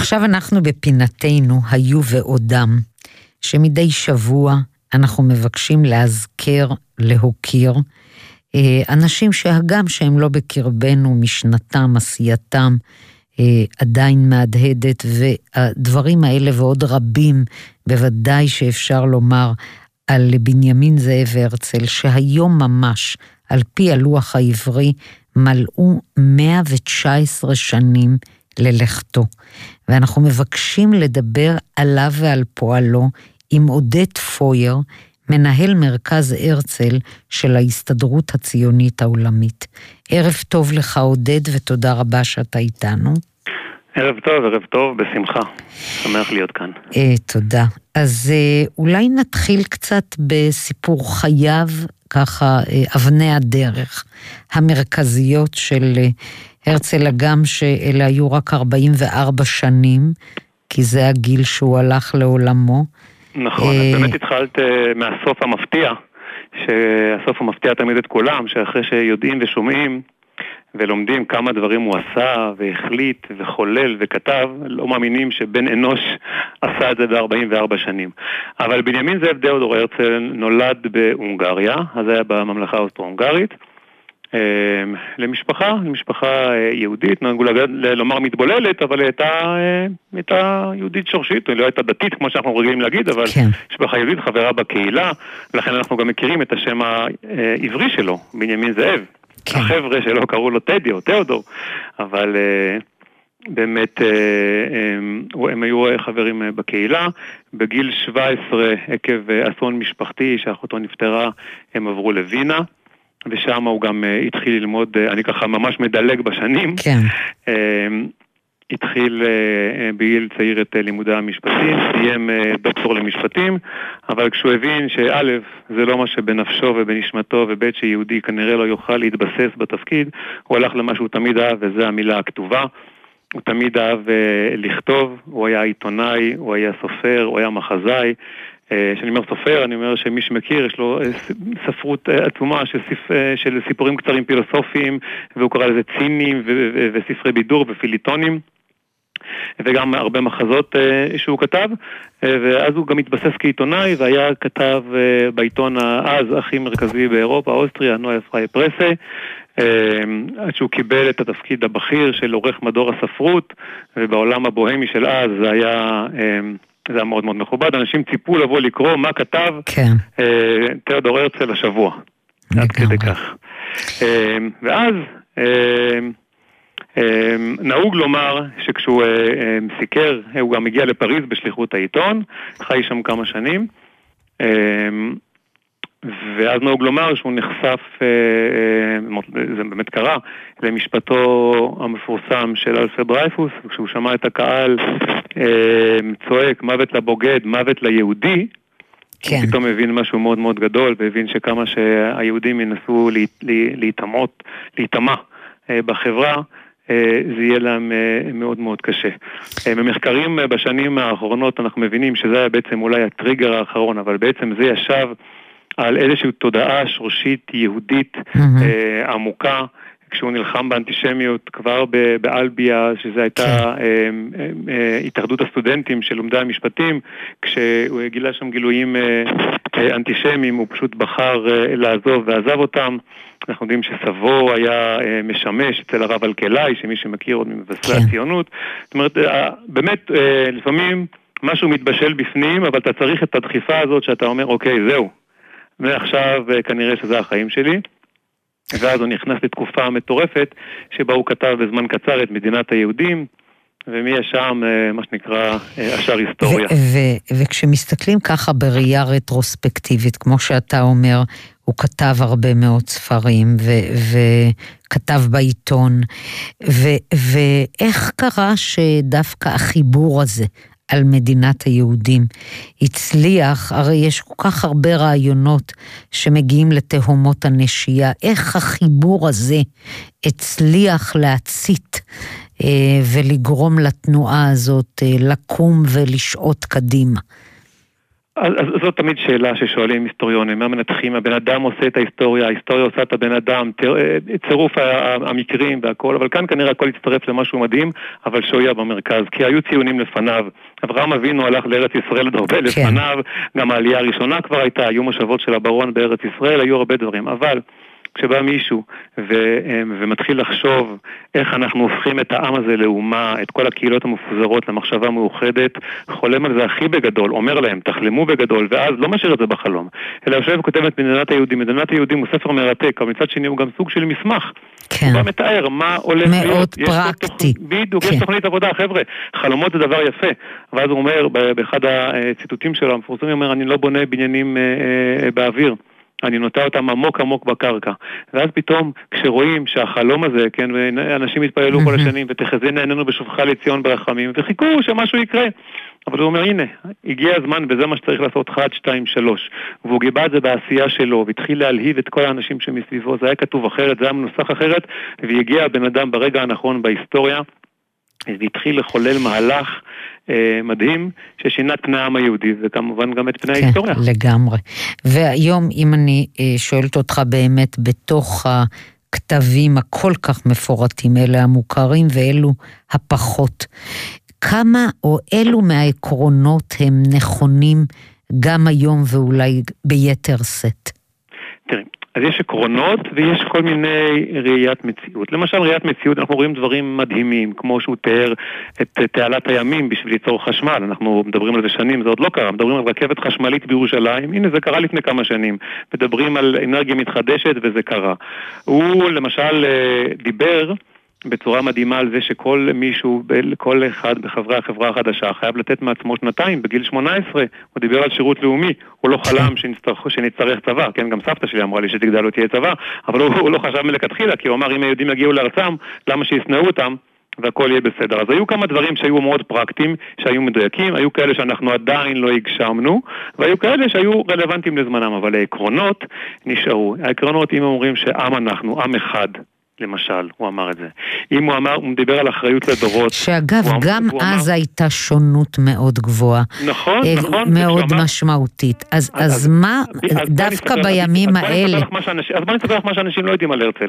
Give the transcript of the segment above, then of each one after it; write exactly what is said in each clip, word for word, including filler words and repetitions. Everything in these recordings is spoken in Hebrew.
ועכשיו אנחנו בפינתנו, היו ועודם, שמדי שבוע אנחנו מבקשים להזכר, להוקיר, אנשים שהגם שהם לא בקרבנו, משנתם, עשייתם, עדיין מהדהדת, והדברים האלה ועוד רבים, בוודאי שאפשר לומר על בנימין זאב הרצל, שהיום ממש, על פי הלוח העברי, מלאו מאה ותשע עשרה שנים ללכתו. ואנחנו מבקשים לדבר עליו ועל פועלו עם עודד פויר, מנהל מרכז הרצל של ההסתדרות הציונית העולמית. ערב טוב לך עודד, ותודה רבה שאתה איתנו. ערב טוב, ערב טוב, בשמחה. שמח להיות כאן. אה, תודה. אז אה, אולי נתחיל קצת בסיפור חייו, ככה אה, אבני הדרך המרכזיות של אה, הרצל, אגם שאלה היו רק ארבעים וארבע שנים, כי זה הגיל שהוא הלך לעולמו. נכון, אז באמת התחלת מהסוף המפתיע, שהסוף המפתיע תמיד את כולם, שאחרי שיודעים ושומעים ולומדים כמה דברים הוא עשה והחליט וחולל וכתב, לא מאמינים שבן אנוש עשה את זה ב-ארבעים וארבע שנים. אבל בנימין זאב תיאודור הרצל נולד בהונגריה, אז היה בממלכה האוסטרו-הונגרית, למשפחה, למשפחה יהודית, נהגו לומר מתבוללת, אבל היא הייתה, הייתה יהודית שורשית, היא לא הייתה דתית כמו שאנחנו רגילים להגיד, אבל כן. משפחה יהודית, חברה בקהילה, ולכן אנחנו גם מכירים את השם העברי שלו, בנימין זאב. כן. החבר'ה שלו קראו לו טדי או תיאודור, אבל באמת הם היו חברים בקהילה. בגיל שבע עשרה עקב אסון משפחתי שאחותו נפטרה, הם עברו לווינה, ושם הוא גם התחיל ללמוד, אני ככה ממש מדלג בשנים, כן. התחיל בגיל צעיר את לימודי המשפטים, סיים דוקטור למשפטים, אבל כשהוא הבין שא' זה לא מה שבנפשו ובנשמתו, וב' שיהודי כנראה לא יוכל להתבסס בתפקיד, הוא הלך למה שהוא תמיד אהב, וזה המילה הכתובה. הוא תמיד אהב לכתוב, הוא היה עיתונאי, הוא היה סופר, הוא היה מחזאי. כשאני אומר סופר, אני אומר שמי שמכיר, יש לו ספרות עצומה של, סיפ... של סיפורים קצרים פילוסופיים, והוא קרא לזה צינים ו... ו... וספרי בידור ופיליטונים, וגם הרבה מחזות שהוא כתב, ואז הוא גם התבסס כעיתונאי, והיה כתב בעיתון אז הכי מרכזי באירופה, אוסטריה, נויה פריי פרסה, עד שהוא קיבל את התפקיד הבכיר של עורך מדור הספרות, ובעולם הבוהמי של אז זה היה... זה היה מאוד מאוד מכובד, אנשים ציפו לבוא לקרוא מה כתב כן. אה, תיאודור הרצל השבוע, עד כדי כך. אה, ואז אה, אה, נהוג לומר שכשהוא אה, אה, סיקר, הוא גם הגיע לפריז בשליחות העיתון, חי שם כמה שנים, אה, ואז נהוג לומר שהוא נחשף, זה באמת קרה, למשפטו המפורסם של אלפרד דרייפוס, כשהוא שמע את הקהל צועק מוות לבוגד, מוות ליהודי, כן. הוא פתאום הבין משהו מאוד מאוד גדול, והבין שכמה שהיהודים ינסו להתאמות, להתאמה בחברה, זה יהיה להם מאוד מאוד קשה. במחקרים בשנים האחרונות אנחנו מבינים שזה היה בעצם אולי הטריגר האחרון, אבל בעצם זה ישב על איזושהי תודעה שורשית יהודית mm-hmm. אה, עמוקה, כשהוא נלחם באנטישמיות כבר באלביה, שזה הייתה אה, אה, אה, התאחדות הסטודנטים של לומדי המשפטים, כשהוא גילה שם גילויים אה, אה, אנטישמיים, הוא פשוט בחר אה, לעזוב ועזב אותם. אנחנו יודעים שסבו היה אה, משמש אצל הרב אלקלעי, שמי שמכיר עוד ממבשרי כן. הציונות. זאת אומרת, אה, באמת אה, לפעמים משהו מתבשל בפנים, אבל אתה צריך את הדחיפה הזאת שאתה אומר, אוקיי, זהו. ועכשיו כנראה שזה החיים שלי, ואז הוא נכנס לתקופה מטורפת, שבה הוא כתב בזמן קצר את מדינת היהודים, ומי שם, מה שנקרא, השאר היסטוריה. וכשמסתכלים ככה בראייה רטרוספקטיבית, כמו שאתה אומר, הוא כתב הרבה מאוד ספרים, וכתב בעיתון, ואיך קרה שדווקא החיבור הזה, על מדינת היהודים הצליח, הרי יש כל כך הרבה רעיונות שמגיעים לתהומות הנשייה, איך החיבור הזה הצליח להצית אה, ולגרום לתנועה הזאת אה, לקום ולשעות קדימה? אז, אז זאת תמיד שאלה ששואלים היסטוריונים, מה מנתחים, הבן אדם עושה את ההיסטוריה, ההיסטוריה עושה את הבן אדם, צירוף המקרים והכל, אבל כאן כנראה הכל יצטרף למשהו מדהים, אבל שויה במרכז, כי היו ציונים לפניו, אברהם אבינו הלך לארץ ישראל עוד הרבה לפניו, גם העלייה הראשונה כבר הייתה, היו מושבות של הברון בארץ ישראל, היו הרבה דברים, אבל כשבא מישהו ו- ומתחיל לחשוב איך אנחנו הופכים את העם הזה לאומה, את כל הקהילות המפוזרות למחשבה מאוחדת, חולם על זה הכי בגדול, אומר להם, תחלמו בגדול, ואז לא משאיר את זה בחלום, אלא יושב וכותב את מדינת היהודים. מדינת היהודים הוא ספר מרתק, אבל מצד שני הוא גם סוג של מסמך. כן. הוא גם מתאר מה הולך להיות. מאוד פרקטי. תוכ... בדיוק, כן. יש תוכנית עבודה, חבר'ה, חלומות זה דבר יפה. ואז הוא אומר, באחד הציטוטים שלו, המפורסמים, אומר, אני לא בונה בניינים אה, אה, באוויר. אני נוטה אותם עמוק עמוק בקרקע. ואז פתאום, כשרואים שהחלום הזה, כן, אנשים התפעלו כל השנים, ותחזינה עינינו בשובך לציון ברחמים, וחיכו שמשהו יקרה. אבל הוא אומר, הנה, הגיע הזמן, וזה מה שצריך לעשות, אחד, שתיים, שלוש. והוא גיבה את זה בעשייה שלו, והתחיל להלהיב את כל האנשים שמסביבו. זה היה כתוב אחרת, זה היה מנוסח אחרת, והגיע הבן אדם ברגע הנכון בהיסטוריה, והתחיל לחולל מהלך אה, מדהים ששינה את פני העם היהודי, וכמובן גם את פני כן, ההיסטוריה. לגמרי. והיום, אם אני אה, שואלת אותך באמת, בתוך הכתבים הכל כך מפורטים, אלה המוכרים ואלו הפחות, כמה או אלו מהעקרונות הם נכונים גם היום ואולי ביתר סט? תראי, אז יש עקרונות ויש כל מיני ראיית מציאות. למשל ראיית מציאות, אנחנו רואים דברים מדהימים, כמו שהוא תיאר את תעלת הימים בשביל ליצור חשמל. אנחנו מדברים על זה שנים, זה עוד לא קרה. מדברים על רכבת חשמלית בירושלים, הנה זה קרה לפני כמה שנים. מדברים על אנרגיה מתחדשת וזה קרה. הוא למשל דיבר בצורה מדהימה על זה שכל מישהו, כל אחד בחברי החברה החדשה חייב לתת מעצמו שנתיים, בגיל שמונה עשרה, הוא דיבר על שירות לאומי, הוא לא חלם שנצטרך צבא, כן, גם סבתא שלי אמרה לי שתגדל לא תהיה צבא, אבל הוא, הוא לא חשב מלכתחילה, כי הוא אמר אם היהודים יגיעו לארצם, למה שיסנאו אותם, והכל יהיה בסדר. אז היו כמה דברים שהיו מאוד פרקטיים, שהיו מדויקים, היו כאלה שאנחנו עדיין לא הגשמנו, והיו כאלה שהיו רלוונטיים לזמנם, אבל העקרונות נשארו. העקרונות, אם אומרים שעם אנחנו, עם אחד, למשל, הוא אמר את זה. אם הוא אמר, הוא מדבר על אחריות לדורות. שאגב, גם אז הייתה שונות מאוד גבוהה. נכון, נכון. מאוד משמעותית. אז מה, דווקא בימים האלה... אז בוא נספר לך מה שאנשים לא יודעים על הרצל.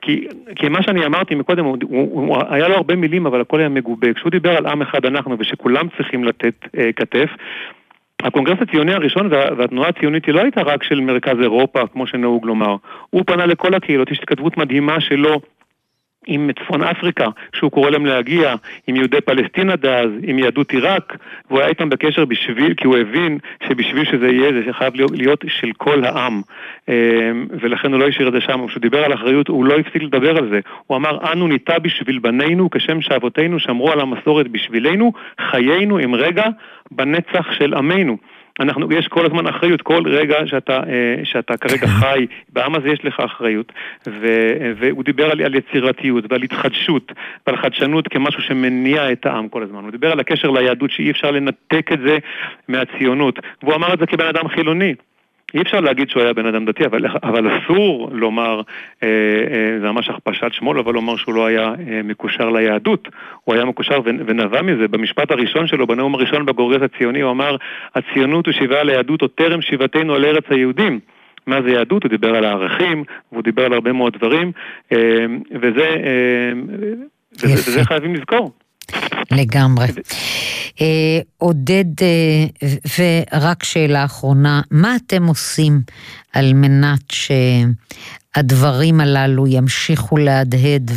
כי מה שאני אמרתי מקודם, היה לו הרבה מילים, אבל הכל היה מגובה. כשהוא דיבר על עם אחד אנחנו, ושכולם צריכים לתת כתף, הקונגרס הציוני הראשון והתנועה הציונית היא לא הייתה רק של מרכז אירופה, כמו שנהוג לומר. הוא פנה לכל הקהילות, יש התכתבות מדהימה שלו עם צפון אפריקה, שהוא קורא להם להגיע, עם יהודי פלסטינה דאז, עם יהדות עיראק, והוא היה איתם בקשר בשביל, כי הוא הבין שבשביל שזה יהיה, זה חייב להיות של כל העם. ולכן הוא לא השאיר את זה שם. כשהוא דיבר על אחריות, הוא לא הפסיק לדבר על זה. הוא אמר, אנו ניטה בשביל בנינו, כשם שאבותינו שמרו על המסורת בשבילנו, חיינו עם רגע בנצח של עמנו. אנחנו, יש כל הזמן אחריות, כל רגע שאתה, שאתה כרגע חי, בעם הזה יש לך אחריות, ו, והוא דיבר על, על יצירתיות ועל התחדשות ועל חדשנות כמשהו שמניע את העם כל הזמן. הוא דיבר על הקשר ליהדות שאי אפשר לנתק את זה מהציונות, והוא אמר את זה כבן אדם חילוני. אי אפשר להגיד שהוא היה בן אדם דתי, אבל, אבל אסור לומר, אה, אה, זה ממש הכפשת שמאל, אבל לומר שהוא לא היה אה, מקושר ליהדות. הוא היה מקושר ונבע מזה. במשפט הראשון שלו, בנאום הראשון בקונגרס הציוני, הוא אמר, הציונות הוא שיבה ליהדות, או טרם שיבתנו על ארץ היהודים. מה זה יהדות? הוא דיבר על הערכים, והוא דיבר על הרבה מאוד דברים, אה, וזה, אה, וזה, וזה חייבים לזכור. לגמרי. עודד, ורק שאלה אחרונה, מה אתם עושים על מנת שהדברים הללו ימשיכו להדהד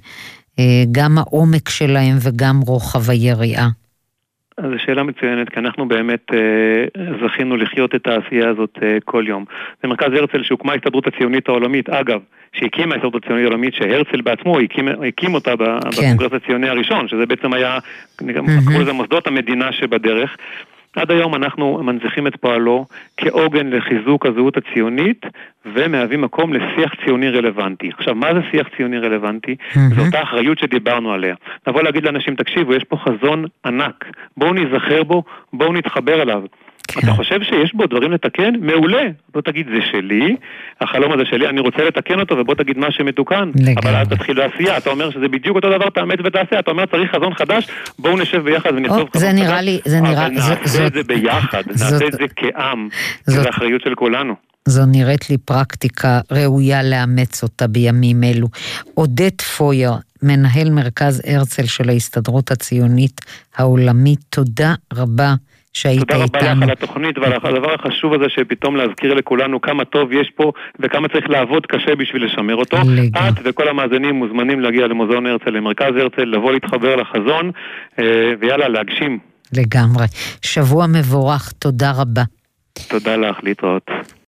וגם העומק שלהם וגם רוחב היריעה? אז זו שאלה מצוינת, כי אנחנו באמת אה, זכינו לחיות את העשייה הזאת אה, כל יום. זה מרכז הרצל שהוקמה ההסתדרות הציונית העולמית, אגב, שהקימה ההסתדרות הציונית העולמית, שהרצל בעצמו הקים, הקים אותה כן. בקונגרס הציוני הראשון, שזה בעצם היה, קראו לזה מוסדות המדינה שבדרך. עד היום אנחנו מנציחים את פועלו כעוגן לחיזוק הזהות הציונית, ומהווים מקום לשיח ציוני רלוונטי. עכשיו, מה זה שיח ציוני רלוונטי? Mm-hmm. זו אותה אחריות שדיברנו עליה. נבוא להגיד לאנשים, תקשיבו, יש פה חזון ענק, בואו נזכר בו, בואו נתחבר אליו. כן. אתה חושב שיש בו דברים לתקן? מעולה. בוא תגיד, זה שלי, החלום הזה שלי, אני רוצה לתקן אותו, ובוא תגיד מה שמתוקן. לגמרי. אבל אז תתחיל לעשייה, אתה אומר שזה בדיוק אותו דבר, תאמץ ותעשה, אתה אומר צריך חזון חדש, בואו נשב ביחד ונכתוב חזון חדש. זה נראה לי, זה נראה... אבל נעשה את זה ביחד, נעשה את זה כעם, זה האחריות של כולנו. זו נראית לי פרקטיקה ראויה לאמץ אותה בימים אלו. עודד פויר, מנהל מרכז הרצל של ההסתדרות הציונית העולמית, תודה רבה שהיית איתנו. תודה רבה לך על התוכנית ועל הדבר החשוב הזה שפתאום להזכיר לכולנו כמה טוב יש פה וכמה צריך לעבוד קשה בשביל לשמר אותו. את וכל המאזינים מוזמנים להגיע למוזיאון הרצל, למרכז הרצל, לבוא להתחבר לחזון ויאללה, להגשים. לגמרי. שבוע מבורך, תודה רבה. תודה לך, להתראות.